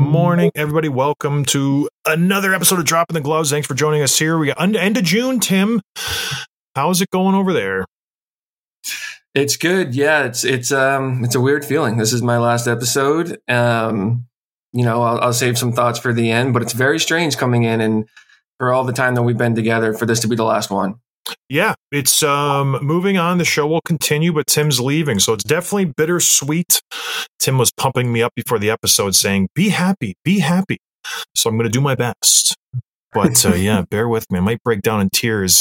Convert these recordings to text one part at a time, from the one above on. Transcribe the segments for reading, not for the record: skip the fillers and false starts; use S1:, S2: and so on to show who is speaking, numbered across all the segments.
S1: morning, everybody. Welcome to another episode of Dropping the Gloves. Thanks for joining us here. We got end of June, Tim. How's it going over there?
S2: It's good. Yeah, it's a weird feeling. This is my last episode. I'll save some thoughts for the end, but it's very strange coming in and for all the time that we've been together for this to be the last one.
S1: Yeah, it's moving on. The show will continue, but Tim's leaving, so it's definitely bittersweet. Tim was pumping me up before the episode, saying, "Be happy, be happy." So I'm going to do my best. But yeah, bear with me. I might break down in tears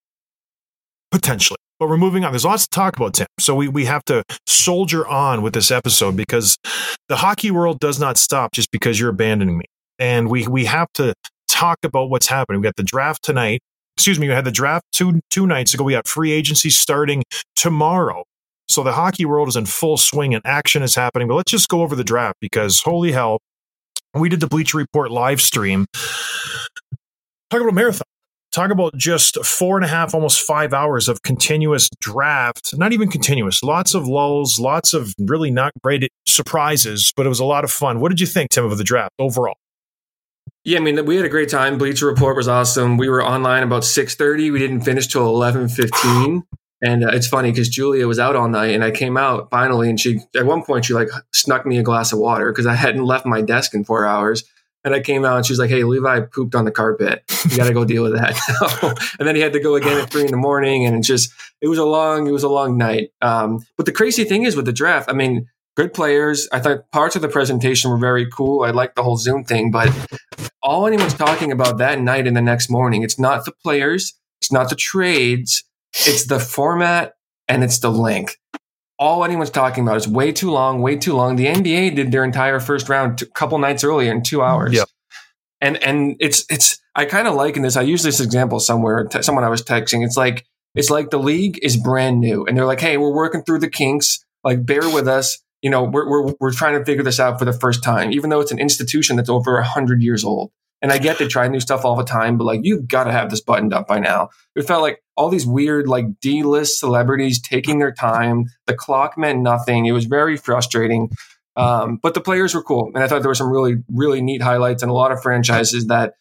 S1: potentially. But we're moving on. There's lots to talk about, Tim. So we have to soldier on with this episode because the hockey world does not stop just because you're abandoning me. And we have to talk about what's happening. We got the draft tonight. We had the draft two nights ago. We got free agency starting tomorrow. So the hockey world is in full swing and action is happening. But let's just go over the draft because holy hell, we did the Bleacher Report live stream. Talk about a marathon. Talk about just 4.5, almost 5 hours of continuous draft. Not even continuous. Lots of lulls, lots of really not great surprises, but it was a lot of fun. What did you think, Tim, of the draft overall?
S2: Yeah, I mean, we had a great time. Bleacher Report was awesome. We were online about 6:30. We didn't finish till 11:15. And it's funny because Julia was out all night and I came out finally. And at one point, she snuck me a glass of water because I hadn't left my desk in 4 hours. And I came out and she was like, "Hey, Levi pooped on the carpet. You got to go deal with that." And then he had to go again at 3 a.m. And it was a long night. But the crazy thing is with the draft, I mean, good players. I thought parts of the presentation were very cool. I liked the whole Zoom thing, but all anyone's talking about that night and the next morning, it's not the players, it's not the trades, it's the format and it's the length. All anyone's talking about is way too long. The NBA did their entire first round a couple nights earlier in 2 hours.
S1: Yep.
S2: And it's I kind of liken this. I used this example somewhere. Someone I was texting. It's like the league is brand new, and they're like, "Hey, we're working through the kinks. Like, bear with us. You know, we're trying to figure this out for the first time, even though it's an institution that's over 100 years old." And I get they try new stuff all the time, but you've got to have this buttoned up by now. It felt like all these weird, D-list celebrities taking their time. The clock meant nothing. It was very frustrating. But the players were cool. And I thought there were some really, really neat highlights and a lot of franchises that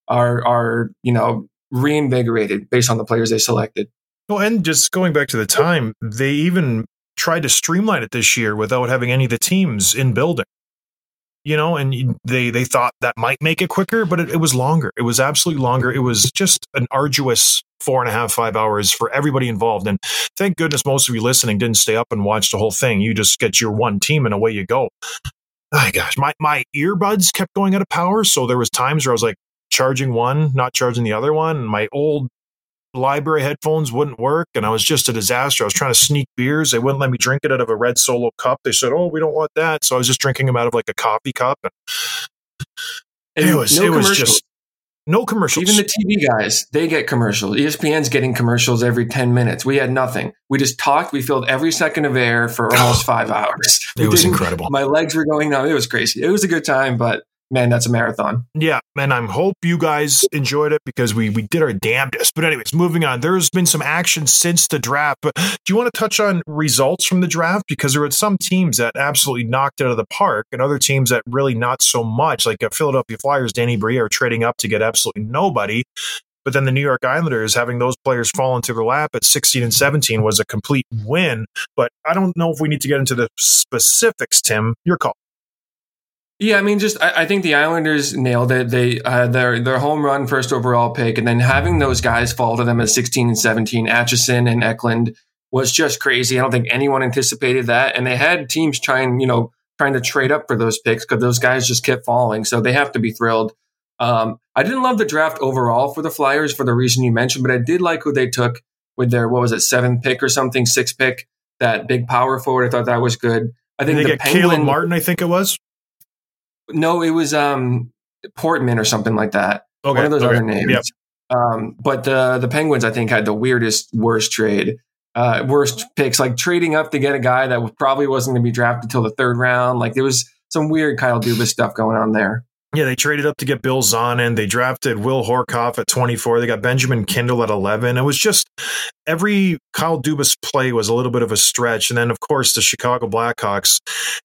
S2: are reinvigorated based on the players they selected.
S1: Well, and just going back to the time, they even tried to streamline it this year without having any of the teams in building. And they thought that might make it quicker, but it was longer. It was absolutely longer. It was just an arduous 4.5, 5 hours for everybody involved. And thank goodness most of you listening didn't stay up and watch the whole thing. You just get your one team and away you go. Oh, gosh, my earbuds kept going out of power. So there was times where I was charging one, not charging the other one. And my old library headphones wouldn't work, and I was just a disaster. I was trying to sneak beers. They wouldn't let me drink it out of a red Solo cup. They said, "Oh, we don't want that." So I was just drinking them out of a coffee cup. And it was just no commercials.
S2: Even the TV guys, they get commercials. ESPN's getting commercials every 10 minutes. We had nothing. We just talked. We filled every second of air for almost 5 hours.
S1: It was incredible.
S2: My legs were going numb. It was crazy. It was a good time, but man, that's a marathon.
S1: Yeah, and I hope you guys enjoyed it because we did our damnedest. But anyways, moving on. There's been some action since the draft. But do you want to touch on results from the draft? Because there were some teams that absolutely knocked it out of the park and other teams that really not so much. Like Philadelphia Flyers, Danny Briere are trading up to get absolutely nobody. But then the New York Islanders, having those players fall into their lap at 16 and 17 was a complete win. But I don't know if we need to get into the specifics, Tim. Your call.
S2: Yeah, I mean, I think the Islanders nailed it. They their home run first overall pick, and then having those guys fall to them at 16 and 17, Atchison and Eklund, was just crazy. I don't think anyone anticipated that, and they had teams trying to trade up for those picks because those guys just kept falling. So they have to be thrilled. I didn't love the draft overall for the Flyers for the reason you mentioned, but I did like who they took with their 7th pick or something, 6th pick, that big power forward. I thought that was good. I think
S1: they get Caleb Martin. I think it was.
S2: No, it was Portman or something like that.
S1: Okay,
S2: one of those other names.
S1: Yep.
S2: But the Penguins, I think, had the worst trade. Worst picks, trading up to get a guy that probably wasn't going to be drafted until the 3rd round. There was some weird Kyle Dubas stuff going on there.
S1: Yeah, they traded up to get Bill Zonin. They drafted Will Horkoff at 24. They got Benjamin Kindle at 11. It was just every Kyle Dubas play was a little bit of a stretch. And then, of course, the Chicago Blackhawks,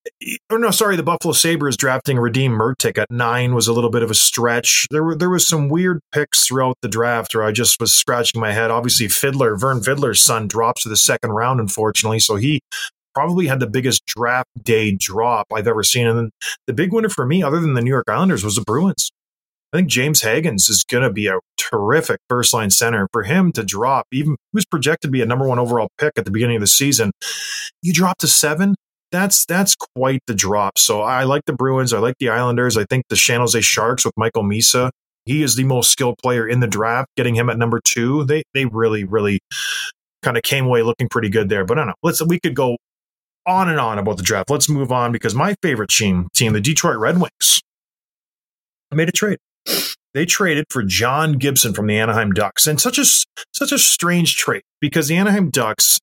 S1: the Buffalo Sabres drafting Radim Murtik at 9 was a little bit of a stretch. There was some weird picks throughout the draft where I just was scratching my head. Obviously, Vern Fiddler's son drops to the second round, unfortunately. So he probably had the biggest draft day drop I've ever seen. And then the big winner for me, other than the New York Islanders, was the Bruins. I think James Higgins is going to be a terrific first-line center. For him to drop, even he was projected to be a number 1 overall pick at the beginning of the season, you drop to 7, that's quite the drop. So I like the Bruins. I like the Islanders. I think the San Jose Sharks with Michael Misa, he is the most skilled player in the draft. Getting him at number 2, they really, really kind of came away looking pretty good there. But I don't know. We could go on and on about the draft. Let's move on because my favorite team, the Detroit Red Wings, made a trade. They traded for John Gibson from the Anaheim Ducks, and such a strange trade because the Anaheim Ducks,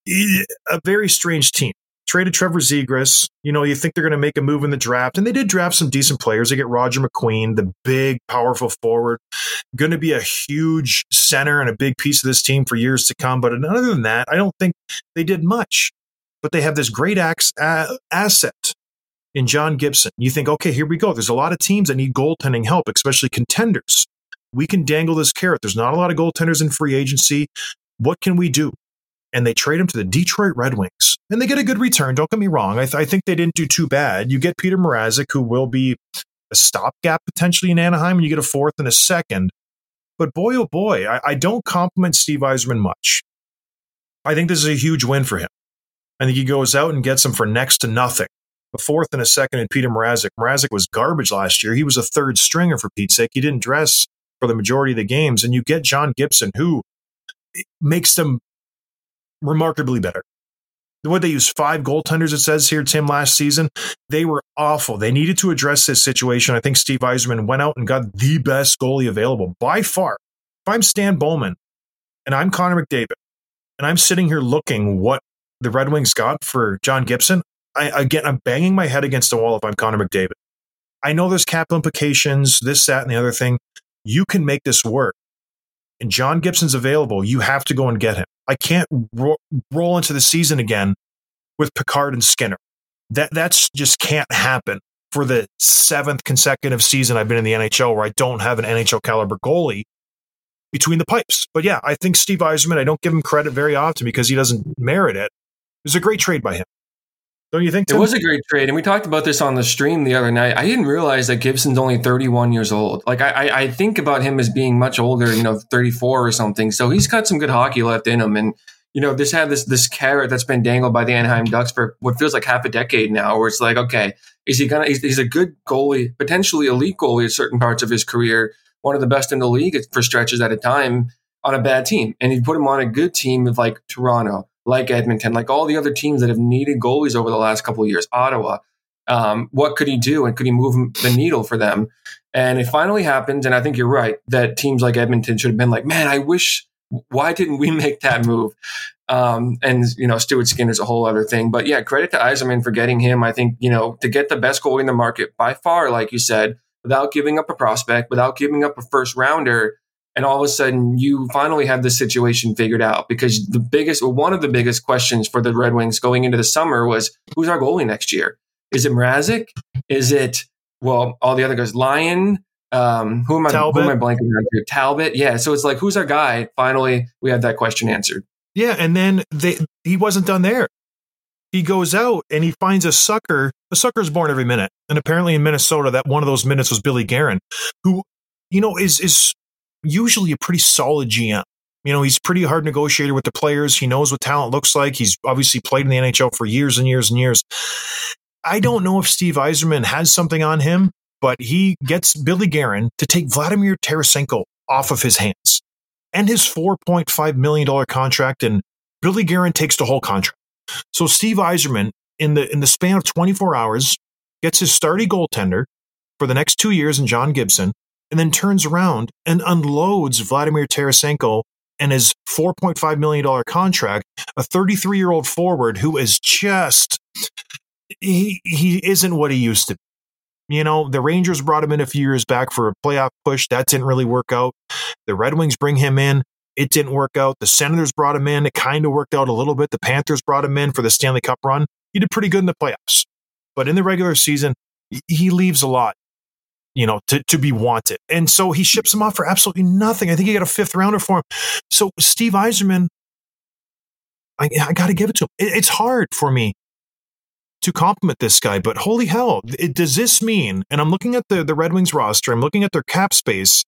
S1: a very strange team. Traded Trevor Zegras. You think they're going to make a move in the draft, and they did draft some decent players. They get Roger McQueen, the big, powerful forward, going to be a huge center and a big piece of this team for years to come. But other than that, I don't think they did much. But they have this great asset in John Gibson. You think, okay, here we go. There's a lot of teams that need goaltending help, especially contenders. We can dangle this carrot. There's not a lot of goaltenders in free agency. What can we do? And they trade him to the Detroit Red Wings. And they get a good return. Don't get me wrong. I think they didn't do too bad. You get Peter Mrazek, who will be a stopgap potentially in Anaheim, and you get a 4th and a 2nd. But boy, oh boy, I don't compliment Steve Yzerman much. I think this is a huge win for him. I think he goes out and gets him for next to nothing. A 4th and a 2nd in Peter Mrazek. Mrazek was garbage last year. He was a 3rd stringer, for Pete's sake. He didn't dress for the majority of the games. And you get John Gibson, who makes them remarkably better. What they used 5 goaltenders, it says here, Tim, last season. They were awful. They needed to address this situation. I think Steve Yzerman went out and got the best goalie available by far. If I'm Stan Bowman and I'm Connor McDavid and I'm sitting here looking what the Red Wings got for John Gibson, I'm banging my head against the wall if I'm Connor McDavid. I know there's cap implications, this, that, and the other thing. You can make this work. And John Gibson's available. You have to go and get him. I can't roll into the season again with Picard and Skinner. That's just can't happen for the 7th consecutive season I've been in the NHL where I don't have an NHL caliber goalie between the pipes. But yeah, I think Steve Yzerman, I don't give him credit very often because he doesn't merit it. It was a great trade by him. Don't you think, Tim?
S2: It was a great trade. And we talked about this on the stream the other night. I didn't realize that Gibson's only 31 years old. Like I think about him as being much older, 34 or something. So he's got some good hockey left in him. And, this carrot that's been dangled by the Anaheim Ducks for what feels like half a decade now, where it's like, okay, he's a good goalie, potentially elite goalie at certain parts of his career, one of the best in the league for stretches at a time on a bad team. And you put him on a good team of like Toronto, like Edmonton, like all the other teams that have needed goalies over the last couple of years, Ottawa. What could he do? And could he move the needle for them? And it finally happened. And I think you're right that teams like Edmonton should have been like, man, why didn't we make that move? Stuart Skinner's a whole other thing. But yeah, credit to Yzerman for getting him. I think, to get the best goalie in the market by far, like you said, without giving up a prospect, without giving up a first rounder. And all of a sudden, you finally have this situation figured out because one of the biggest questions for the Red Wings going into the summer was, who's our goalie next year? Is it Mrazek? Is it, all the other guys, Lyon? Who am I blanking on here? Talbot? Yeah. So it's like, who's our guy? Finally, we had that question answered.
S1: Yeah. And then he wasn't done there. He goes out and he finds a sucker. A sucker is born every minute. And apparently in Minnesota, that one of those minutes was Billy Guerin, who, is usually a pretty solid GM. He's pretty hard negotiator with the players. He knows what talent looks like. He's obviously played in the NHL for years and years and years. I don't know if Steve Yzerman has something on him, but he gets Billy Guerin to take Vladimir Tarasenko off of his hands and his $4.5 million contract, and Billy Guerin takes the whole contract. So Steve Yzerman, in the span of 24 hours, gets his starting goaltender for the next 2 years in John Gibson, and then turns around and unloads Vladimir Tarasenko and his $4.5 million contract, a 33-year-old forward who is just, he isn't what he used to be. The Rangers brought him in a few years back for a playoff push. That didn't really work out. The Red Wings bring him in. It didn't work out. The Senators brought him in. It kind of worked out a little bit. The Panthers brought him in for the Stanley Cup run. He did pretty good in the playoffs. But in the regular season, he leaves a lot, to be wanted. And so he ships him off for absolutely nothing. I think he got a 5th rounder for him. So Steve Yzerman, I got to give it to him. It's hard for me to compliment this guy, but holy hell, does this mean, and I'm looking at the Red Wings roster, I'm looking at their cap space,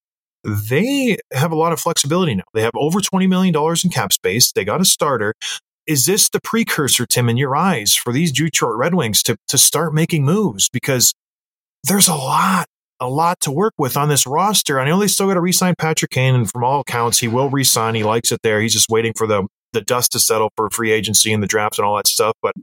S1: they have a lot of flexibility now. They have over $20 million in cap space. They got a starter. Is this the precursor, Tim, in your eyes, for these Detroit Red Wings to start making moves? Because there's a lot to work with on this roster. I know they still got to re-sign Patrick Kane, and from all accounts, he will re-sign. He likes it there. He's just waiting for the dust to settle for free agency and the draft and all that stuff. But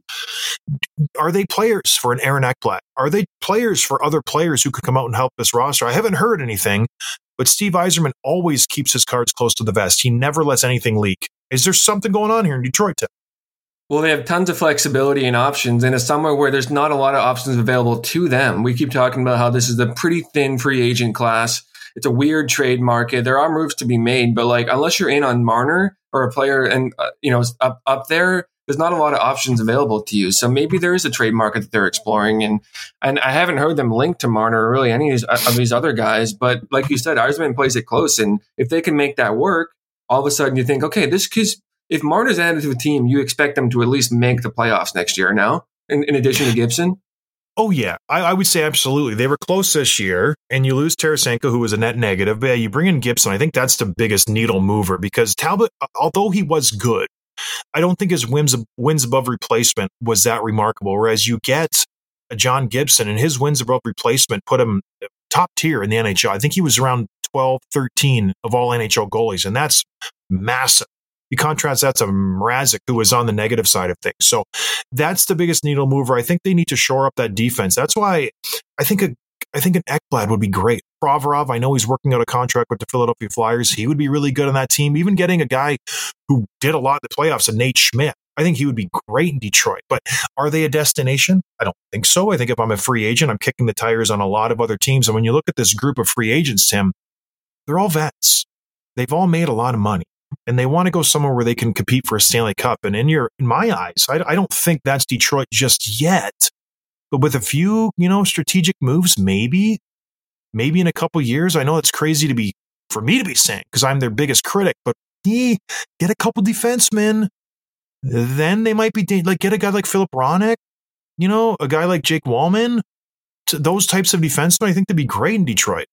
S1: are they players for an Aaron Ekblad? Are they players for other players who could come out and help this roster? I haven't heard anything, but Steve Yzerman always keeps his cards close to the vest. He never lets anything leak. Is there something going on here in Detroit, Tim?
S2: Well, they have tons of flexibility and options in a summer where there's not a lot of options available to them. We keep talking about how this is a pretty thin free agent class. It's a weird trade market. There are moves to be made, but unless you're in on Marner or a player and up there, there's not a lot of options available to you. So maybe there is a trade market that they're exploring, and I haven't heard them linked to Marner or really any of these other guys. But like you said, Yzerman plays it close, and if they can make that work, all of a sudden you think, okay, if Marner's added to a team, you expect them to at least make the playoffs next year now, in addition to Gibson.
S1: Oh, yeah. I would say absolutely. They were close this year, and you lose Tarasenko, who was a net negative. But yeah, you bring in Gibson. I think that's the biggest needle mover because Talbot, although he was good, I don't think his wins above replacement was that remarkable. Whereas you get a John Gibson, and his wins above replacement put him top tier in the NHL. I think he was around 12, 13 of all NHL goalies, and that's massive. You contrast that to Mrazek, who was on the negative side of things. So that's the biggest needle mover. I think they need to shore up that defense. That's why I think an Ekblad would be great. Provorov, I know he's working out a contract with the Philadelphia Flyers. He would be really good on that team. Even getting a guy who did a lot in the playoffs, a Nate Schmidt, I think he would be great in Detroit. But are they a destination? I don't think so. I think if I'm a free agent, I'm kicking the tires on a lot of other teams. And when you look at this group of free agents, Tim, they're all vets. They've all made a lot of money. And they want to go somewhere where they can compete for a Stanley Cup. And in my eyes, I don't think that's Detroit just yet. But with a few, strategic moves, maybe in a couple years. I know it's crazy for me to be saying because I'm their biggest critic. But get a couple defensemen, then they might be get a guy like Philip Ronek, a guy like Jake Wallman. Those types of defensemen, I think they'd be great in Detroit.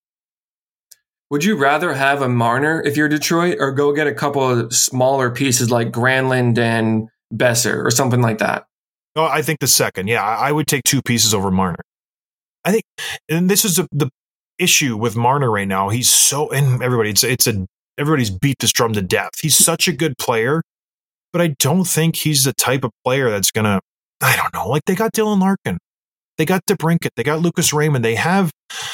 S2: Would you rather have a Marner if you're Detroit or go get a couple of smaller pieces like Granlund and Besser or something like that?
S1: Oh, I think the second. Yeah, I would take 2 pieces over Marner. I think, and this is the issue with Marner right now. He's and everybody's beat this drum to death. He's such a good player, but I don't think he's the type of player that's going to, I don't know, they got Dylan Larkin. They got DeBrincat. They got Lucas Raymond. They have,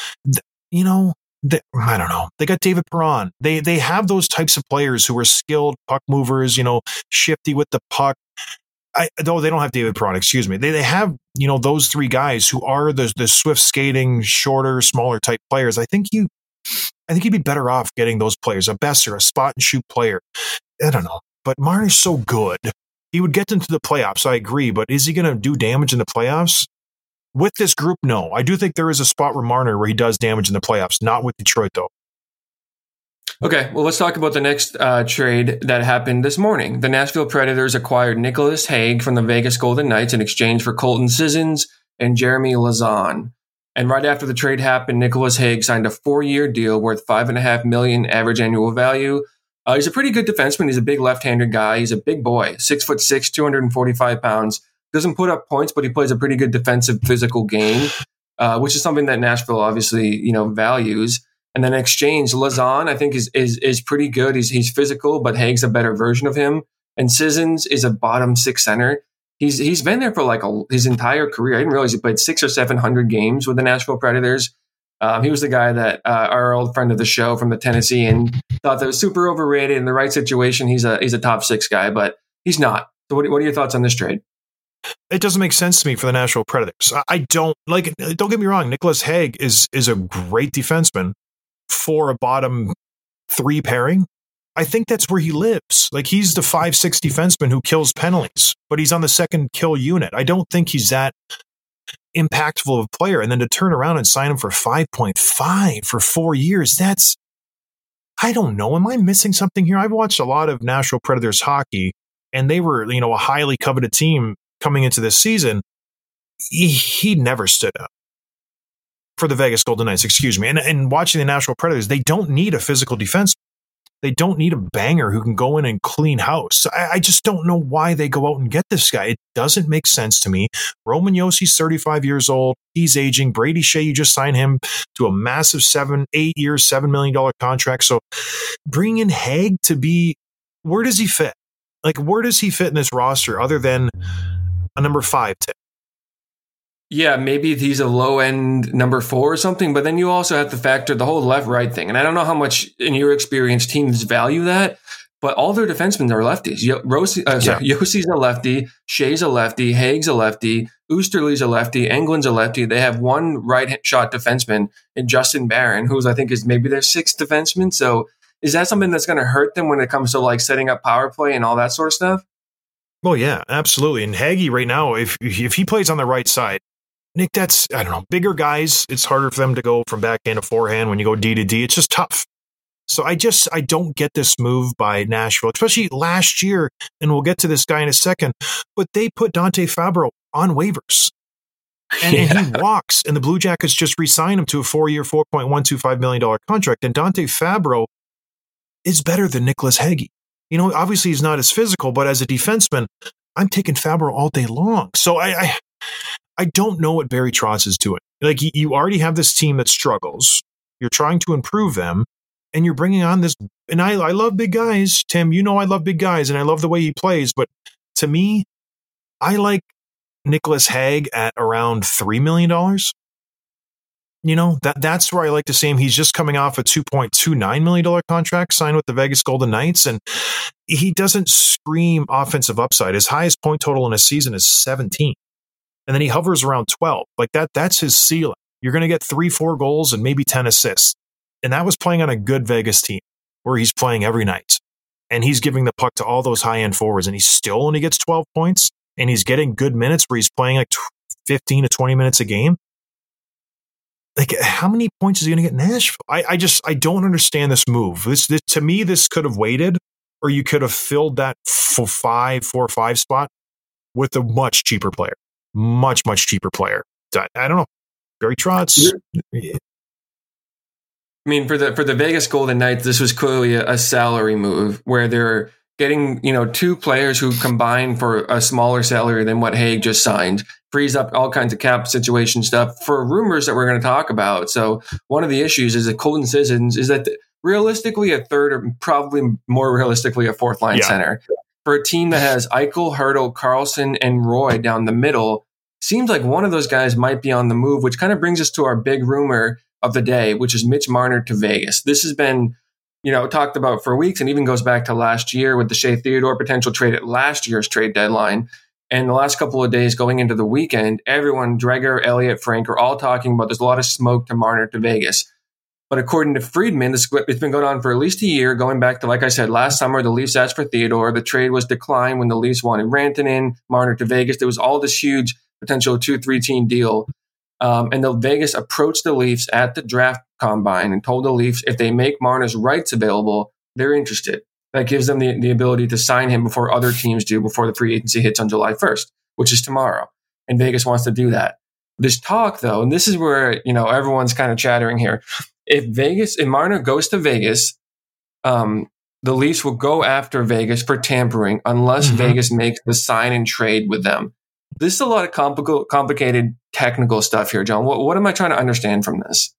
S1: I don't know. They got David Perron. They have those types of players who are skilled puck movers, shifty with the puck. Though they don't have David Perron, excuse me. They have, those 3 guys who are the swift skating, shorter, smaller type players. I think you'd be better off getting those players, a Besser, a spot and shoot player. I don't know. But Marner's so good. He would get them to the playoffs, I agree. But is he going to do damage in the playoffs? With this group, no. I do think there is a spot where Marner where he does damage in the playoffs, not with Detroit, though.
S2: Okay, well, let's talk about the next trade that happened this morning. The Nashville Predators acquired Nicholas Hague from the Vegas Golden Knights in exchange for Colton Sissons and Jeremy Lauzon. And right after the trade happened, Nicholas Hague signed a 4-year deal worth $5.5 million average annual value. He's a pretty good defenseman. He's a big left-handed guy. He's a big boy, 6'6", 245 pounds. Doesn't put up points, but he plays a pretty good defensive, physical game, which is something that Nashville obviously, values. And then in exchange, Lauzon, I think, is pretty good. He's physical, but Hague's a better version of him. And Sissons is a bottom 6 center. He's been there for his entire career. I didn't realize he played 600 or 700 games with the Nashville Predators. He was the guy that our old friend of the show from the Tennessee and thought that was super overrated. In the right situation, he's a top 6 guy, but he's not. So what are your thoughts on this trade?
S1: it doesn't make sense to me for the Nashville Predators. I don't like. Don't get me wrong. Nicholas Hague is a great defenseman for a bottom 3 pairing. I think that's where he lives. Like, he's the 5-6 defenseman who kills penalties, but he's on the second kill unit. I don't think he's that impactful of a player. And then to turn around and sign him for 5.5 for 4 years, that's, I don't know. Am I missing something here? I've watched a lot of Nashville Predators hockey, and they were, a highly coveted team coming into this season. He never stood up for the Vegas Golden Knights, excuse me. And watching the Nashville Predators, they don't need a physical defenseman. They don't need a banger who can go in and clean house. I just don't know why they go out and get this guy. It doesn't make sense to me. Roman Yossi's 35 years old. He's aging. Brady Shea, you just signed him to a massive 8 years, $7 million contract. So bring in Hague to be, where does he fit? Like, where does he fit in this roster other than a number 5 tip?
S2: Yeah, maybe he's a low-end number 4 or something, but then you also have to factor the whole left-right thing. And I don't know how much, in your experience, teams value that, but all their defensemen are lefties. Yossi's a lefty, Shea's a lefty, Hague's a lefty, Oosterley's a lefty, Englund's a lefty. They have one right-shot defenseman in Justin Barron, who's I think is maybe their 6th defenseman. So is that something that's going to hurt them when it comes to like setting up power play and all that sort of stuff?
S1: Well, yeah, absolutely. And Hagee right now, if he plays on the right side, Nick, that's, I don't know, bigger guys, it's harder for them to go from backhand to forehand when you go D to D. It's just tough. So I don't get this move by Nashville, especially last year, and we'll get to this guy in a second, but they put Dante Fabro on waivers. And he walks, and the Blue Jackets just re-signed him to a 4-year, $4.125 million contract. And Dante Fabro is better than Nicholas Hagee. Obviously he's not as physical, but as a defenseman, I'm taking Fabro all day long. So I don't know what Barry Trotz is doing. Like, you already have this team that struggles. You're trying to improve them, and you're bringing on this. And I love big guys, Tim. I love big guys, and I love the way he plays. But to me, I like Nicholas Hague at around $3 million. That's where I like to see him. He's just coming off a $2.29 million contract signed with the Vegas Golden Knights, and he doesn't scream offensive upside. His highest point total in a season is 17. And then he hovers around 12. Like that's his ceiling. You're going to get 3-4 goals and maybe 10 assists. And that was playing on a good Vegas team where he's playing every night. And he's giving the puck to all those high-end forwards. And he still only gets 12 points. And he's getting good minutes where he's playing like 15 to 20 minutes a game. Like, how many points is he going to get in Nashville? I don't understand this move. This to me, this could have waited, or you could have filled that 4 or 5 spot with a much cheaper player. Much cheaper player. I don't know. Barry Trotz.
S2: I mean, for the Vegas Golden Knights, this was clearly a salary move where they're getting 2 players who combine for a smaller salary than what Hague just signed. Frees up all kinds of cap situation stuff for rumors that we're going to talk about. So one of the issues is that Colton Sissons is that realistically a third, or probably more realistically a 4th line center. For a team that has Eichel, Hertl, Carlson, and Roy down the middle, seems like one of those guys might be on the move, which kind of brings us to our big rumor of the day, which is Mitch Marner to Vegas. This has been, talked about for weeks, and even goes back to last year with the Shea Theodore potential trade at last year's trade deadline. And the last couple of days going into the weekend, everyone, Dreger, Elliott, Frank, are all talking about there's a lot of smoke to Marner to Vegas. But according to Friedman, it's been going on for at least a year, going back to, like I said, last summer, the Leafs asked for Theodore. The trade was declined when the Leafs wanted Rantanen, Marner to Vegas. There was all this huge potential 2-3 team deal. And the Vegas approached the Leafs at the draft combine and told the Leafs if they make Marner's rights available, they're interested. That gives them the ability to sign him before other teams do, before the free agency hits on July 1st, which is tomorrow. And Vegas wants to do that. This talk, though, and this is where, everyone's kind of chattering here. If Marner goes to Vegas, the Leafs will go after Vegas for tampering unless Vegas makes the sign and trade with them. This is a lot of complicated technical stuff here, John. What am I trying to understand from this?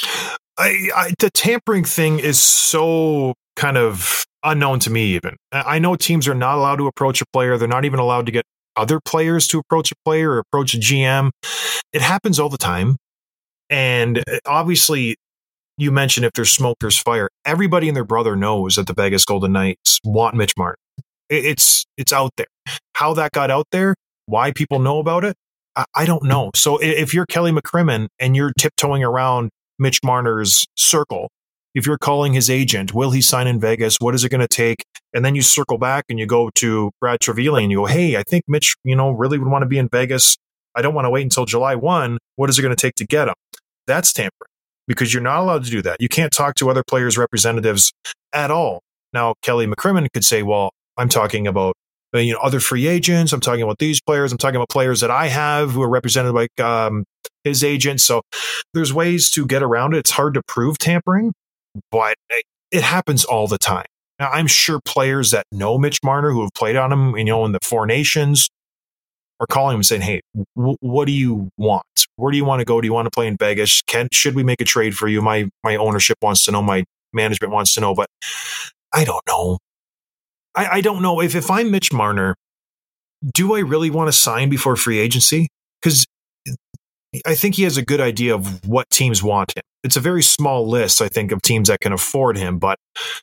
S1: The tampering thing is so kind of unknown to me even. I know teams are not allowed to approach a player. They're not even allowed to get other players to approach a player or approach a GM. It happens all the time. And obviously, you mentioned if there's smoke, there's fire. Everybody and their brother knows that the Vegas Golden Knights want Mitch Marner. It's out there. How that got out there, Why people know about it, I don't know. So if you're Kelly McCrimmon and you're tiptoeing around Mitch Marner's circle, if you're calling his agent, will he sign in Vegas? What is it going to take? And then you circle back and you go to Brad Trevili and you go, hey, I think Mitch, really would want to be in Vegas. I don't want to wait until July 1. What is it going to take to get him? That's tampering because you're not allowed to do that. You can't talk to other players' representatives at all. Now, Kelly McCrimmon could say, well, I'm talking about other free agents. I'm talking about these players. I'm talking about players that I have who are represented by his agent. So there's ways to get around it. It's hard to prove tampering, but it happens all the time. Now, I'm sure players that know Mitch Marner who have played on him, in the Four Nations, are calling him and saying, hey, what do you want? Where do you want to go? Do you want to play in Vegas? Should we make a trade for you? My ownership wants to know. My management wants to know, but I don't know. I don't know if I'm Mitch Marner, do I really want to sign before free agency? Because I think he has a good idea of what teams want him. It's a very small list, I think, of teams that can afford him. But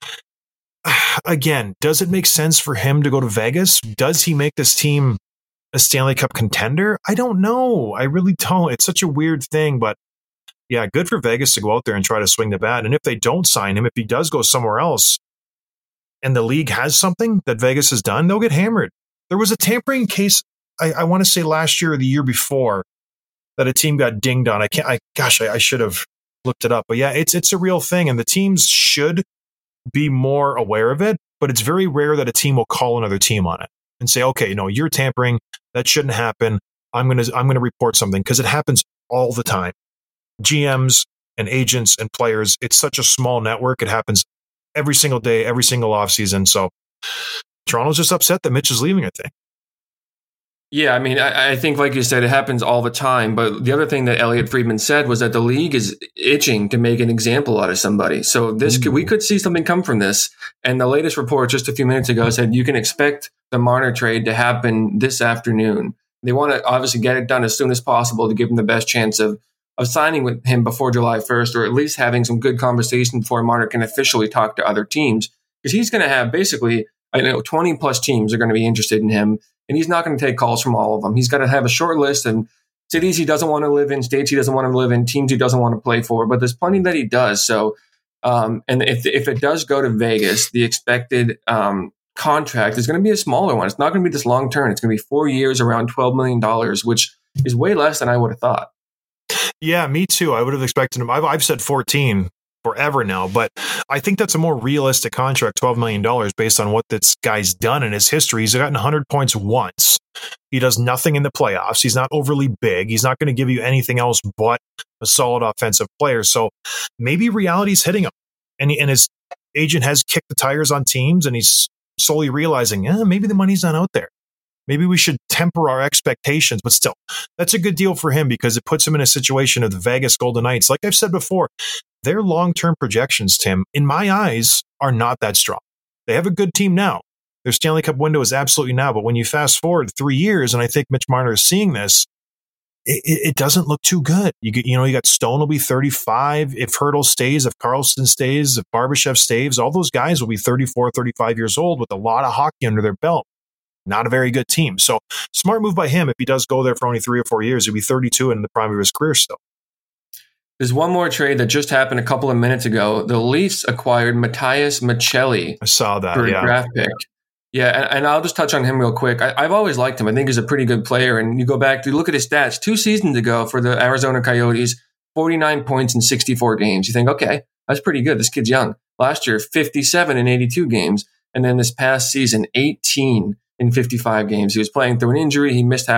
S1: again, does it make sense for him to go to Vegas? Does he make this team a Stanley Cup contender? I don't know. I really don't. It's such a weird thing. But yeah, good for Vegas to go out there and try to swing the bat. And if they don't sign him, if he does go somewhere else, and the league has something that Vegas has done, they'll get hammered. There was a tampering case, I want to say last year or the year before, that a team got dinged on. I should have looked it up. But yeah, it's a real thing, and the teams should be more aware of it, but it's very rare that a team will call another team on it and say, okay, no, you're tampering. That shouldn't happen. I'm gonna report something, because it happens all the time. GMs and agents and players, it's such a small network. It happens every single day, every single offseason. So Toronto's just upset that Mitch is leaving, I think.
S2: Yeah, I mean, I think, like you said, it happens all the time. But the other thing that Elliot Friedman said was that the league is itching to make an example out of somebody. So we could see something come from this. And the latest report just a few minutes ago said you can expect the Marner trade to happen this afternoon. They want to obviously get it done as soon as possible to give him the best chance of signing with him before July 1st, or at least having some good conversation before Marner can officially talk to other teams. Because he's going to have basically, 20 plus teams are going to be interested in him. And he's not going to take calls from all of them. He's got to have a short list of cities he doesn't want to live in, states he doesn't want to live in, teams he doesn't want to play for. But there's plenty that he does. So, and if it does go to Vegas, the expected contract is going to be a smaller one. It's not going to be this long term. It's going to be 4 years, around $12 million, which is way less than I would have thought.
S1: Yeah, me too. I would have expected him. I've said 14 forever now, but I think that's a more realistic contract, $12 million, based on what this guy's done in his history. He's gotten 100 points once. He does nothing in the playoffs. He's not overly big. He's not going to give you anything else but a solid offensive player. So maybe reality's hitting him, and his agent has kicked the tires on teams, and he's slowly realizing, maybe the money's not out there. Maybe we should temper our expectations, but still, that's a good deal for him, because it puts him in a situation of the Vegas Golden Knights. Like I've said before, their long-term projections, Tim, in my eyes, are not that strong. They have a good team now. Their Stanley Cup window is absolutely now. But when you fast forward 3 years, and I think Mitch Marner is seeing this, it doesn't look too good. You got Stone will be 35. If Hurdle stays, if Karlsson stays, if Barbashev stays, all those guys will be 34, 35 years old with a lot of hockey under their belt. Not a very good team. So smart move by him. If he does go there for only 3 or 4 years, he'll be 32 and in the prime of his career still.
S2: There's one more trade that just happened a couple of minutes ago. The Leafs acquired Matthias Maccelli.
S1: I saw that,
S2: for a draft pick. Yeah, and I'll just touch on him real quick. I've always liked him. I think he's a pretty good player. And you go back to look at his stats 2 seasons ago for the Arizona Coyotes, 49 points in 64 games. You think, okay, that's pretty good. This kid's young. Last year, 57 in 82 games. And then this past season, 18 in 55 games. He was playing through an injury. He missed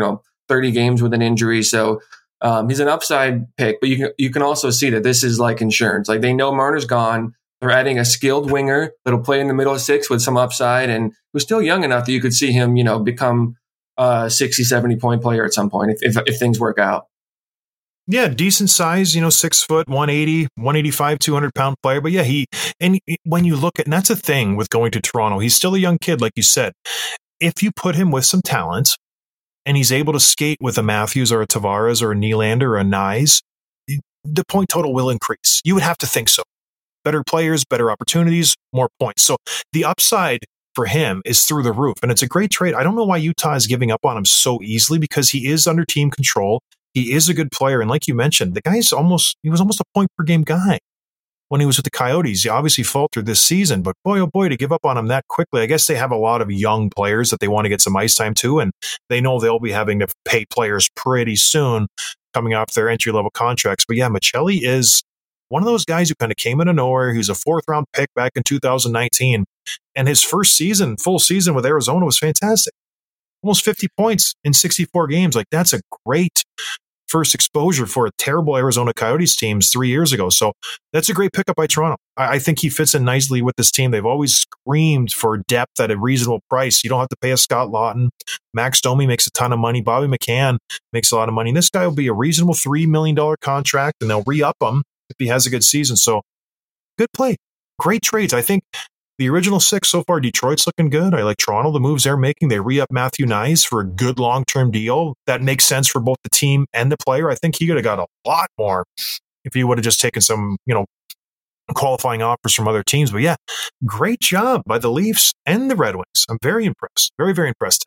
S2: 30 games with an injury. So he's an upside pick, but you can also see that this is like insurance. Like, they know Marner's gone. They're adding a skilled winger that'll play in the middle of 6 with some upside, and who's still young enough that you could see him, become a 60, 70 point player at some point if things work out.
S1: Yeah, decent size, 6 foot, 180, 185, 200 pound player. But yeah, when you look at, and that's a thing with going to Toronto, he's still a young kid, like you said. If you put him with some talent and he's able to skate with a Matthews or a Tavares or a Nylander or a Nyes, the point total will increase. You would have to think so. Better players, better opportunities, more points. So the upside for him is through the roof. And it's a great trade. I don't know why Utah is giving up on him so easily, because he is under team control. He is a good player. And like you mentioned, the guy's he was almost a point per game guy when he was with the Coyotes. He obviously faltered this season, but boy, oh boy, to give up on him that quickly. I guess they have a lot of young players that they want to get some ice time to, and they know they'll be having to pay players pretty soon coming off their entry-level contracts. But yeah, Maccelli is one of those guys who kind of came out of nowhere. He was a fourth-round pick back in 2019, and his first season, full season with Arizona, was fantastic. Almost 50 points in 64 games. Like, that's a great first exposure for a terrible Arizona Coyotes teams 3 years ago. So that's a great pickup by Toronto. I think he fits in nicely with this team. They've always screamed for depth at a reasonable price. You don't have to pay a Scott Laughton. Max Domi makes a ton of money. Bobby McCann makes a lot of money. And this guy will be a reasonable $3 million contract, and they'll re-up him if he has a good season. So good play. Great trades. I think the original six so far, Detroit's looking good. I like Toronto, the moves they're making. They re-up Matthew Knies for a good long-term deal. That makes sense for both the team and the player. I think he could have got a lot more if he would have just taken some, qualifying offers from other teams. But yeah, great job by the Leafs and the Red Wings. I'm very impressed. Very, very impressed.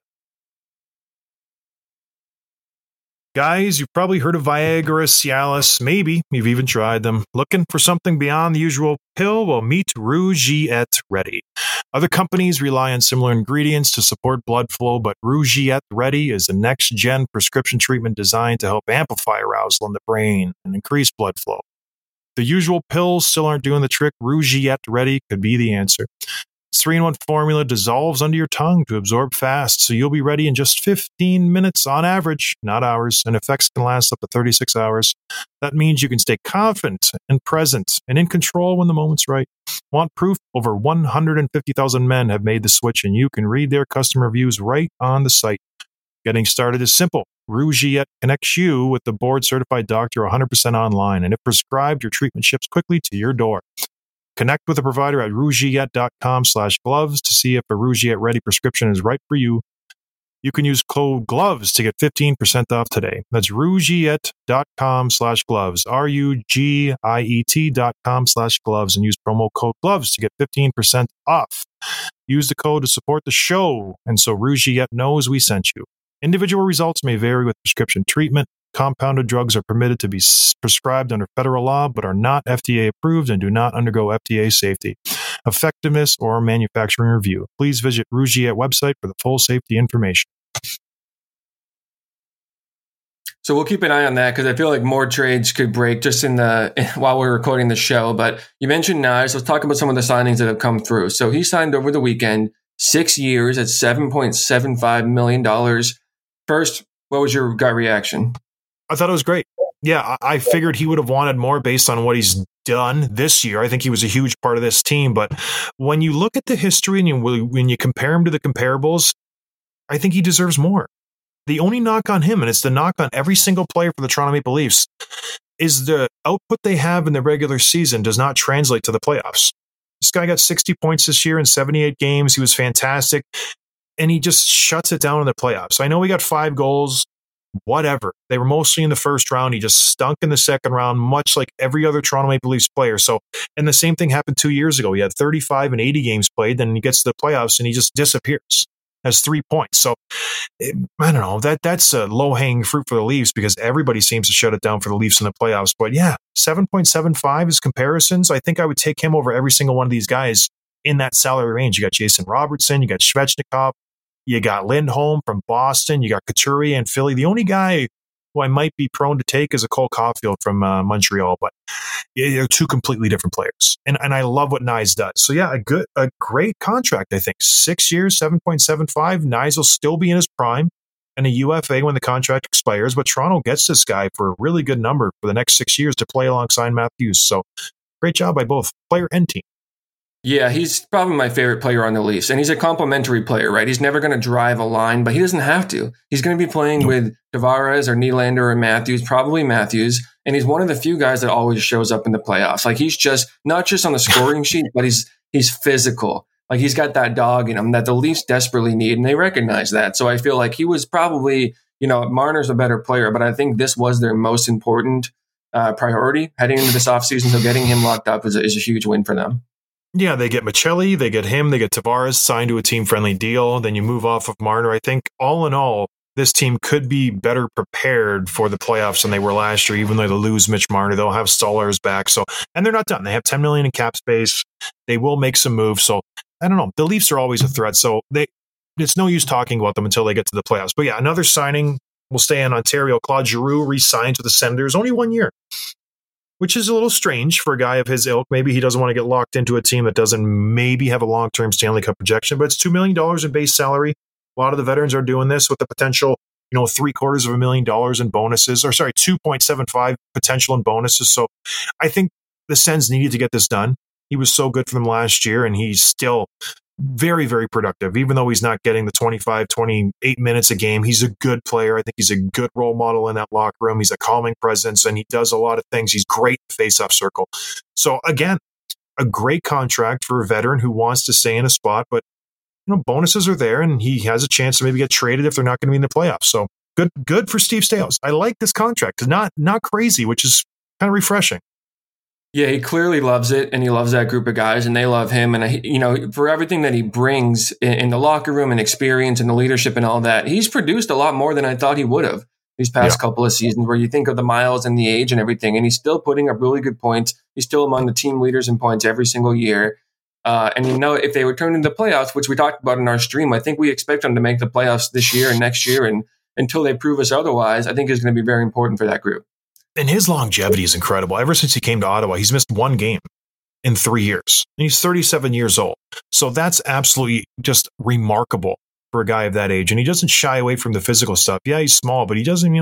S1: Guys, you've probably heard of Viagra, Cialis. Maybe you've even tried them. Looking for something beyond the usual pill? Well, meet Rougiette Ready. Other companies rely on similar ingredients to support blood flow, but Rougiette Ready is a next-gen prescription treatment designed to help amplify arousal in the brain and increase blood flow. The usual pills still aren't doing the trick. Rougiette Ready could be the answer. Its 3-in-1 formula dissolves under your tongue to absorb fast, so you'll be ready in just 15 minutes on average, not hours, and effects can last up to 36 hours. That means you can stay confident and present and in control when the moment's right. Want proof? Over 150,000 men have made the switch, and you can read their customer reviews right on the site. Getting started is simple. Rougiette connects you with the board-certified doctor 100% online, and if prescribed, your treatment ships quickly to your door. Connect with a provider at rougiette.com/gloves to see if a Rougiette Ready prescription is right for you. You can use code GLOVES to get 15% off today. That's rougiette.com/gloves, RUGIET.com/gloves, and use promo code GLOVES to get 15% off. Use the code to support the show, and so Rougiette knows we sent you. Individual results may vary with prescription treatment. Compounded drugs are permitted to be prescribed under federal law, but are not FDA approved and do not undergo FDA safety, effectiveness, or manufacturing review. Please visit Rougiette website for the full safety information.
S2: So we'll keep an eye on that, because I feel like more trades could break just while we're recording the show. But you mentioned Knies. Let's talk about some of the signings that have come through. So he signed over the weekend, 6 years at $7.75 million. First, what was your gut reaction?
S1: I thought it was great. Yeah, I figured he would have wanted more based on what he's done this year. I think he was a huge part of this team. But when you look at the history and when you compare him to the comparables, I think he deserves more. The only knock on him, and it's the knock on every single player for the Toronto Maple Leafs, is the output they have in the regular season does not translate to the playoffs. This guy got 60 points this year in 78 games. He was fantastic. And he just shuts it down in the playoffs. I know he got 5 goals. Whatever. They were mostly in the first round. He just stunk in the second round, much like every other Toronto Maple Leafs player. So, and the same thing happened 2 years ago. He had 35 and 80 games played, then he gets to the playoffs and he just disappears. Has 3 points. So, I don't know. That's a low-hanging fruit for the Leafs, because everybody seems to shut it down for the Leafs in the playoffs. But yeah, 7.75 is comparisons. I think I would take him over every single one of these guys in that salary range. You got Jason Robertson, you got Svechnikov, you got Lindholm from Boston. You got Couturier in Philly. The only guy who I might be prone to take is a Cole Caulfield from Montreal, but they're two completely different players. And I love what Knies does. So yeah, a great contract, I think. 6 years, 7.75. Knies will still be in his prime and a UFA when the contract expires, but Toronto gets this guy for a really good number for the next 6 years to play alongside Matthews. So great job by both player and team.
S2: Yeah, he's probably my favorite player on the Leafs, and he's a complementary player, right? He's never going to drive a line, but he doesn't have to. He's going to be playing with Tavares or Nylander or Matthews, probably Matthews, and he's one of the few guys that always shows up in the playoffs. Like, he's just not just on the scoring sheet, but he's physical. Like, he's got that dog in him that the Leafs desperately need, and they recognize that. So I feel like he was probably, Marner's a better player, but I think this was their most important priority heading into this offseason. So getting him locked up is a huge win for them.
S1: Yeah, they get Michelli, they get him, they get Tavares signed to a team-friendly deal. Then you move off of Marner. I think all in all, this team could be better prepared for the playoffs than they were last year. Even though they lose Mitch Marner, they'll have Stolarz back. So, and they're not done. They have $10 million in cap space. They will make some moves. So, I don't know. The Leafs are always a threat. So it's no use talking about them until they get to the playoffs. But yeah, another signing will stay in Ontario. Claude Giroux re-signs with the Senators, only 1 year, which is a little strange for a guy of his ilk. Maybe he doesn't want to get locked into a team that doesn't maybe have a long-term Stanley Cup projection, but it's $2 million in base salary. A lot of the veterans are doing this with the potential, $750,000 in bonuses, 2.75 potential in bonuses. So I think the Sens needed to get this done. He was so good for them last year, and he's still very, very productive. Even though he's not getting the 25, 28 minutes a game, he's a good player. I think he's a good role model in that locker room. He's a calming presence, and he does a lot of things. He's great in the face-off circle. So again, a great contract for a veteran who wants to stay in a spot, but bonuses are there, and he has a chance to maybe get traded if they're not going to be in the playoffs. So good for Steve Staios. I like this contract. It's not crazy, which is kind of refreshing.
S2: Yeah, he clearly loves it, and he loves that group of guys, and they love him. And for everything that he brings in the locker room and experience and the leadership and all that, he's produced a lot more than I thought he would have these past couple of seasons. Where you think of the miles and the age and everything, and he's still putting up really good points. He's still among the team leaders in points every single year. And if they return into the playoffs, which we talked about in our stream, I think we expect them to make the playoffs this year and next year. And until they prove us otherwise, I think is going to be very important for that group.
S1: And his longevity is incredible. Ever since he came to Ottawa, he's missed one game in 3 years. And he's 37 years old. So that's absolutely just remarkable for a guy of that age. And he doesn't shy away from the physical stuff. Yeah, he's small, but he doesn't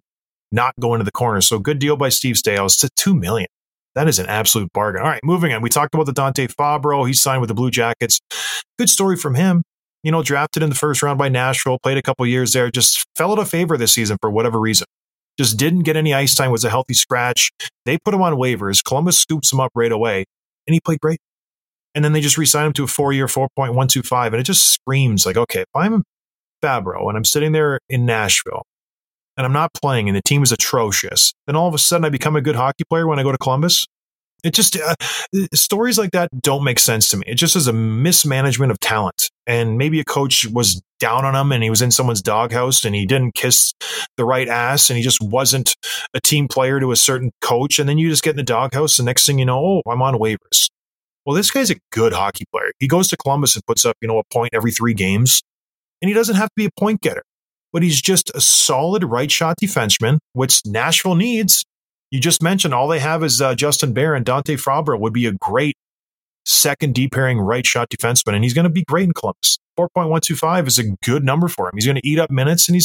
S1: not go into the corner. So good deal by Steve Staios to $2 million. That is an absolute bargain. All right, moving on. We talked about the Dante Fabro. He signed with the Blue Jackets. Good story from him. Drafted in the first round by Nashville, played a couple years there, just fell out of favor this season for whatever reason. Just didn't get any ice time, was a healthy scratch. They put him on waivers. Columbus scoops him up right away, and he played great. And then they just re-signed him to a 4-year, $4.125, and it just screams like, okay, if I'm Fabro and I'm sitting there in Nashville, and I'm not playing, and the team is atrocious, then all of a sudden I become a good hockey player when I go to Columbus? It just, stories like that don't make sense to me. It just is a mismanagement of talent. And maybe a coach was down on him and he was in someone's doghouse and he didn't kiss the right ass and he just wasn't a team player to a certain coach. And then you just get in the doghouse. The next thing you know, I'm on waivers. Well, this guy's a good hockey player. He goes to Columbus and puts up, a point every 3 games. And he doesn't have to be a point getter. But he's just a solid right shot defenseman, which Nashville needs. You just mentioned all they have is Justin Barron. Dante Fabro would be a great second D pairing right shot defenseman, and he's going to be great in Columbus. 4.125 is a good number for him. He's going to eat up minutes, and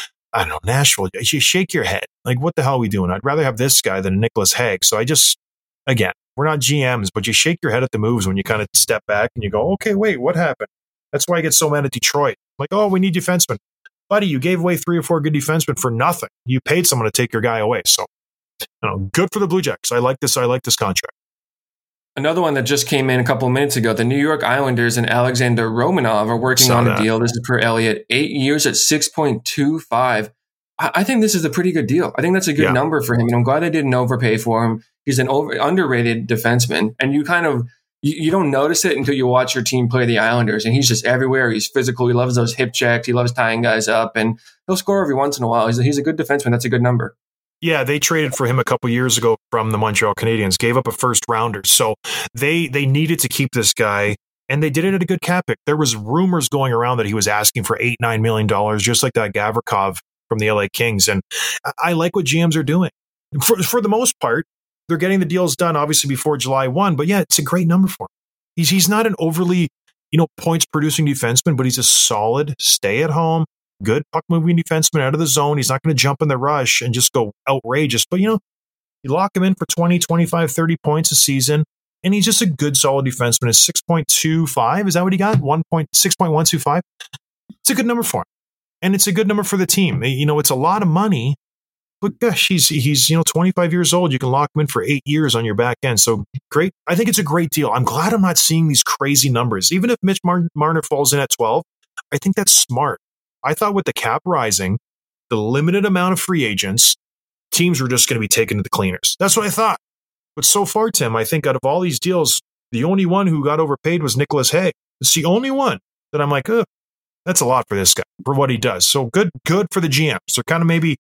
S1: I don't know, Nashville, you shake your head. Like, what the hell are we doing? I'd rather have this guy than a Nicholas Hague. So again, we're not GMs, but you shake your head at the moves when you kind of step back and you go, okay, wait, what happened? That's why I get so mad at Detroit. Like, oh, we need defensemen. Buddy, you gave away 3 or 4 good defensemen for nothing. You paid someone to take your guy away. So, good for the Blue Jackets. I like this contract.
S2: Another one that just came in a couple of minutes ago, the New York Islanders and Alexander Romanov are working on a deal. This is per Elliott, 8 years at 6.25. I think this is a pretty good deal. I think that's a good number for him. And I'm glad they didn't overpay for him. He's an underrated defenseman. And you don't notice it until you watch your team play the Islanders. And he's just everywhere. He's physical. He loves those hip checks. He loves tying guys up. And he'll score every once in a while. He's a good defenseman. That's a good number.
S1: Yeah, they traded for him a couple years ago from the Montreal Canadiens, gave up a first rounder. So they needed to keep this guy, and they did it at a good cap pick. There was rumors going around that he was asking for $8-9 million, just like that Gavrikov from the LA Kings. And I like what GMs are doing. For the most part, they're getting the deals done, obviously, before July 1. But yeah, it's a great number for him. He's not an overly, points-producing defenseman, but he's a solid stay-at-home, good puck-moving defenseman out of the zone. He's not going to jump in the rush and just go outrageous. But, you lock him in for 20, 25, 30 points a season, and he's just a good, solid defenseman. It's 6.25. Is that what he got? 6.125? It's a good number for him. And it's a good number for the team. It's a lot of money, but gosh, he's 25 years old. You can lock him in for 8 years on your back end. So great. I think it's a great deal. I'm glad I'm not seeing these crazy numbers. Even if Mitch Marner falls in at 12, I think that's smart. I thought with the cap rising, the limited amount of free agents, teams were just going to be taken to the cleaners. That's what I thought. But so far, Tim, I think out of all these deals, The only one who got overpaid was Nicholas Hay. It's the only one that I'm like, that's a lot for this guy, for what he does. So good for the GMs. They're kind of maybe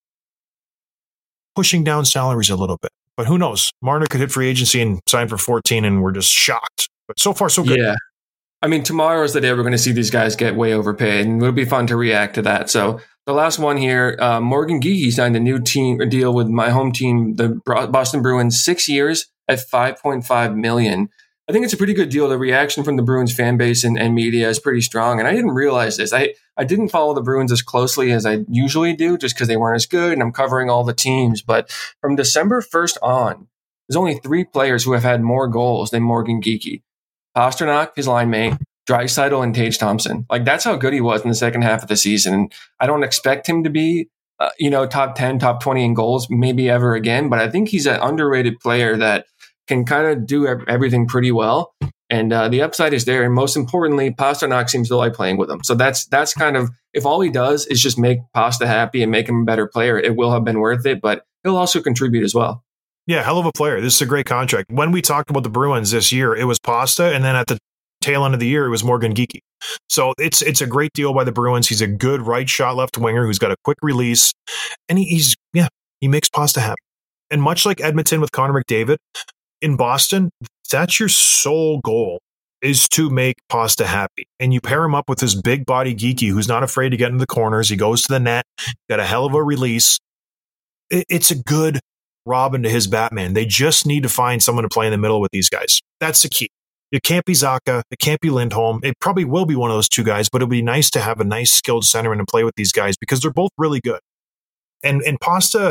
S1: pushing down salaries a little bit. But who knows? Marner could hit free agency and sign for 14, and we're just shocked. But so far, so good.
S2: Yeah. I mean, tomorrow is the day we're going to see these guys get way overpaid, and it'll be fun to react to that. So the last one here, Morgan Geekie signed a deal with my home team, the Boston Bruins, 6 years at $5.5 million. I think it's a pretty good deal. The reaction from the Bruins fan base and media is pretty strong. And I didn't realize this. I didn't follow the Bruins as closely as I usually do just because they weren't as good and I'm covering all the teams. But from December 1st on, there's only 3 players who have had more goals than Morgan Geekie. Pastrnak, his line mate, Draisaitl, and Tage Thompson. Like, that's how good he was in the second half of the season. And I don't expect him to be, top 10, top 20 in goals, maybe ever again. But I think he's an underrated player that can kind of do everything pretty well. And the upside is there. And most importantly, Pastrnak seems to like playing with him. So that's kind of, if all he does is just make Pasta happy and make him a better player, it will have been worth it. But he'll also contribute as well.
S1: Yeah, hell of a player. This is a great contract. When we talked about the Bruins this year, it was Pasta. And then at the tail end of the year, it was Morgan Geekie. So it's a great deal by the Bruins. He's a good right shot left winger who's got a quick release. And he makes Pasta happy. And much like Edmonton with Connor McDavid, in Boston, that's your sole goal, is to make Pasta happy. And you pair him up with this big body Geekie who's not afraid to get into the corners. He goes to the net, got a hell of a release. It's a good Robin to his Batman. They just need to find someone to play in the middle with these guys. That's the key. It can't be Zacha. It can't be Lindholm. It probably will be one of those two guys, but it'll be nice to have a nice skilled centerman and play with these guys because they're both really good. And Pasta,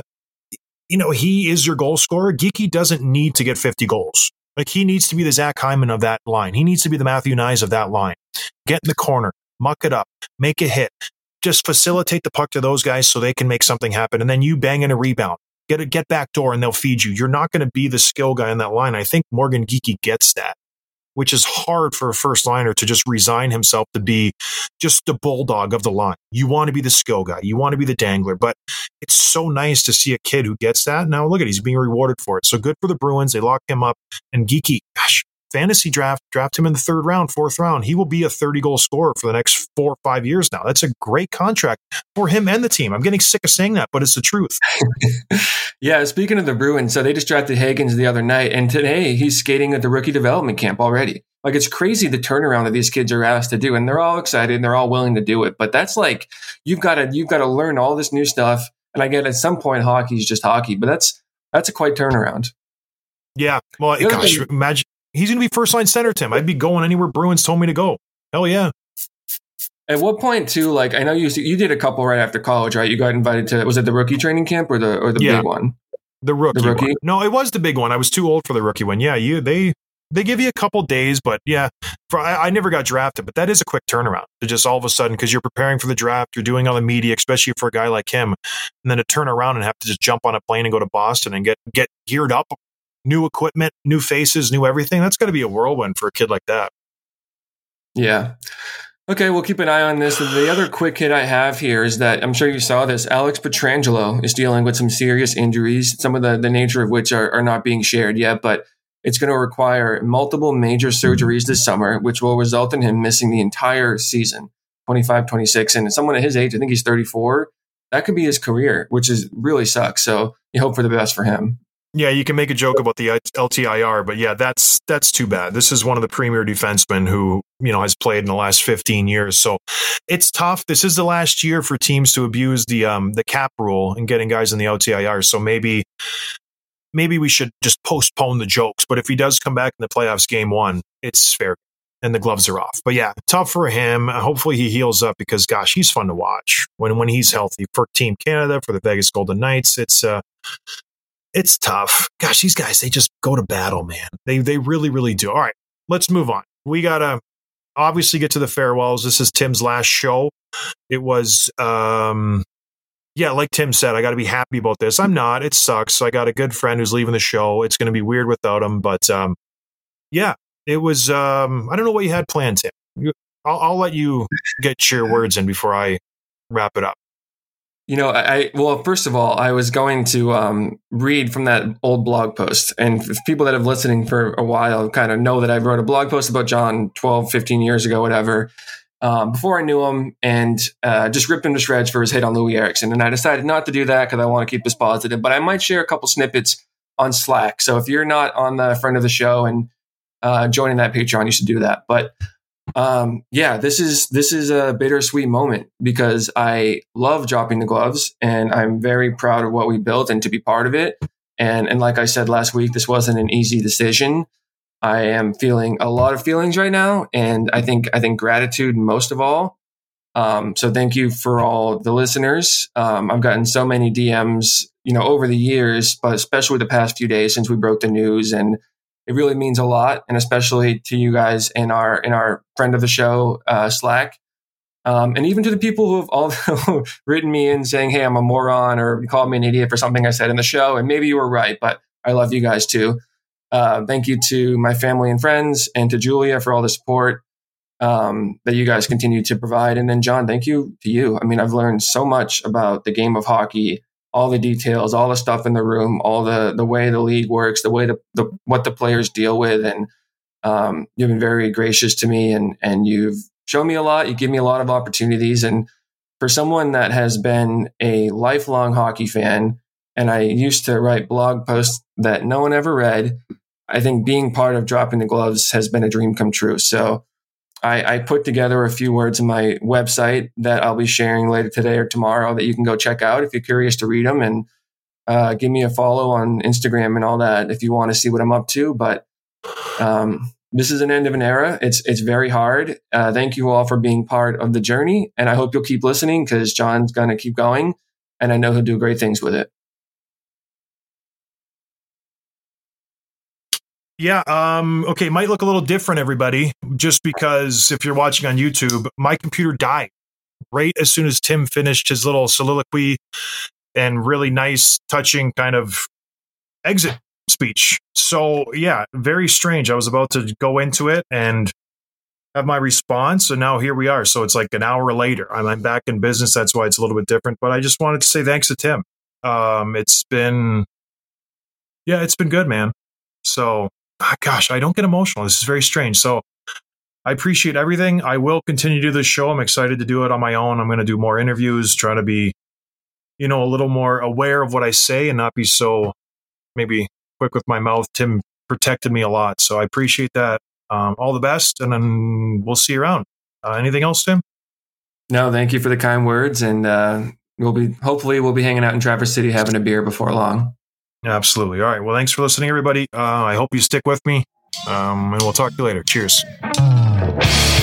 S1: he is your goal scorer. Geekie doesn't need to get 50 goals. Like, he needs to be the Zach Hyman of that line. He needs to be the Matthew Nyes of that line. Get in the corner, muck it up, make a hit. Just facilitate the puck to those guys so they can make something happen. And then you bang in a rebound. Get back door and they'll feed you. You're not going to be the skill guy in that line. I think Morgan Geekie gets that, which is hard for a first liner to just resign himself to be just the bulldog of the line. You want to be the skill guy. You want to be the dangler. But it's so nice to see a kid who gets that. Now look at, he's being rewarded for it. So good for the Bruins. They lock him up. And Geekie, fantasy draft him in the 3rd round, 4th round. He will be a 30-goal scorer for the next 4 or 5 years now. That's a great contract for him and the team. I'm getting sick of saying that, but it's the truth.
S2: Yeah, speaking of the Bruins, so they just drafted Higgins the other night, and today he's skating at the rookie development camp already. Like, it's crazy the turnaround that these kids are asked to do, and they're all excited and they're all willing to do it. But that's like, you've got to learn all this new stuff. And I get at some point hockey's just hockey, but that's a quite turnaround.
S1: Yeah, well, gosh, imagine he's going to be first line center, Tim. I'd be going anywhere Bruins told me to go. Hell yeah.
S2: At what point too? Like, I know you did a couple right after college, right? You got invited to, was it the rookie training camp or the big one?
S1: The rookie one. No, it was the big one. I was too old for the rookie one. Yeah, they give you a couple days, but yeah, I never got drafted, but that is a quick turnaround to just all of a sudden, because you're preparing for the draft, you're doing all the media, especially for a guy like him, and then to turn around and have to just jump on a plane and go to Boston and get geared up, new equipment, new faces, new everything. That's got to be a whirlwind for a kid like that.
S2: Yeah. Okay, we'll keep an eye on this. The other quick hit I have here is that, I'm sure you saw this, Alex Pietrangelo is dealing with some serious injuries, some of the nature of which are not being shared yet, but it's going to require multiple major surgeries this summer, which will result in him missing the entire season, 25, 26. And someone at his age, I think he's 34, that could be his career, which is really sucks. So you hope for the best for him.
S1: Yeah, you can make a joke about the LTIR, but yeah, that's too bad. This is one of the premier defensemen who, has played in the last 15 years. So it's tough. This is the last year for teams to abuse the cap rule and getting guys in the LTIR. So maybe we should just postpone the jokes. But if he does come back in the playoffs game 1, it's fair and the gloves are off. But yeah, tough for him. Hopefully he heals up because, gosh, he's fun to watch when he's healthy for Team Canada, for the Vegas Golden Knights. It's tough. Gosh, these guys, they just go to battle, man. They really, really do. All right, let's move on. We got to obviously get to the farewells. This is Tim's last show. It was, like Tim said, I got to be happy about this. I'm not. It sucks. I got a good friend who's leaving the show. It's going to be weird without him. But, it was, I don't know what you had planned, Tim. I'll let you get your words in before I wrap it up.
S2: Well, first of all, I was going to read from that old blog post. And people that have listening for a while kind of know that I wrote a blog post about John 12, 15 years ago, whatever, before I knew him, and just ripped him to shreds for his hate on Louis Erickson. And I decided not to do that because I want to keep this positive, but I might share a couple snippets on Slack. So if you're not on the friend of the show and joining that Patreon, you should do that. But this is a bittersweet moment because I love Dropping the Gloves and I'm very proud of what we built and to be part of it. And like I said last week, this wasn't an easy decision. I am feeling a lot of feelings right now, and I think gratitude most of all. So thank you for all the listeners. I've gotten so many DMs, over the years, but especially the past few days since we broke the news, and it really means a lot, and especially to you guys in our friend of the show Slack, and even to the people who have all written me in saying, "Hey, I'm a moron," or called me an idiot for something I said in the show, and maybe you were right, but I love you guys too. Thank you to my family and friends, and to Julia for all the support that you guys continue to provide, and then John, thank you to you. I mean, I've learned so much about the game of hockey. All the details, all the stuff in the room, all the way the league works, the way what the players deal with, and you've been very gracious to me, and you've shown me a lot. You give me a lot of opportunities, and for someone that has been a lifelong hockey fan, and I used to write blog posts that no one ever read, I think being part of Dropping the Gloves has been a dream come true. So I put together a few words in my website that I'll be sharing later today or tomorrow that you can go check out if you're curious to read them, and give me a follow on Instagram and all that if you want to see what I'm up to. But this is an end of an era. It's very hard. Thank you all for being part of the journey, and I hope you'll keep listening because John's going to keep going, and I know he'll do great things with it.
S1: Yeah. Okay. Might look a little different, everybody, just because if you're watching on YouTube, my computer died right as soon as Tim finished his little soliloquy and really nice, touching kind of exit speech. So yeah, very strange. I was about to go into it and have my response, and now here we are. So it's like an hour later. I'm back in business. That's why it's a little bit different. But I just wanted to say thanks to Tim. It's been good, man. So. Gosh, I don't get emotional. This is very strange. So I appreciate everything. I will continue to do this show. I'm excited to do it on my own. I'm going to do more interviews, try to be, a little more aware of what I say and not be so maybe quick with my mouth. Tim protected me a lot. So I appreciate that. All the best. And then we'll see you around. Anything else, Tim?
S2: No, thank you for the kind words. And hopefully we'll be hanging out in Traverse City having a beer before long.
S1: Absolutely. All right. Well, thanks for listening, everybody. I hope you stick with me, and we'll talk to you later. Cheers.